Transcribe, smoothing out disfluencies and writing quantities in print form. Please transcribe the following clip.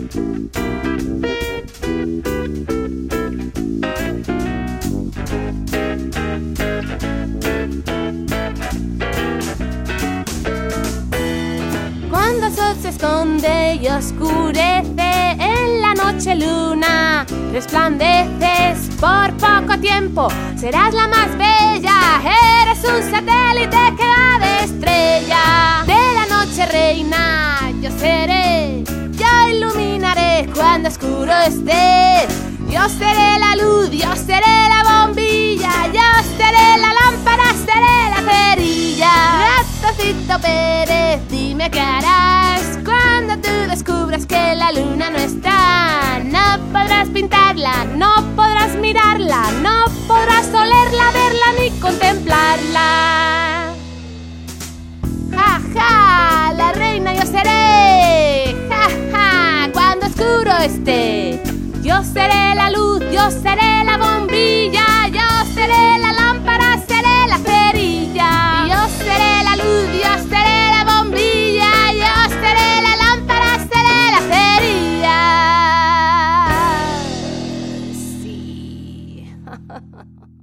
Cuando el sol se esconde y oscurece, en la noche luna resplandeces por poco tiempo. Serás la más bella, eres un satélite que va de estrella. De la noche reina yo seré, yo iluminaré cuando oscuro esté. Yo seré la luz, yo seré la bombilla, yo seré la lámpara, seré la cerilla. Ratoncito Pérez, dime qué harás cuando tú descubras que la luna no está. No podrás pintarla, no podrás mirarla, no podrás olerla, verla ni contemplarla. ¡Ja, ja! La reina yo seré. ¡Ja, ja! Cuando oscuro esté. Yo seré la luz, yo seré la bombilla, yo seré la lámpara, seré la cerilla. Yo seré la luz, yo seré la bombilla, yo seré la lámpara, seré la cerilla. Sí.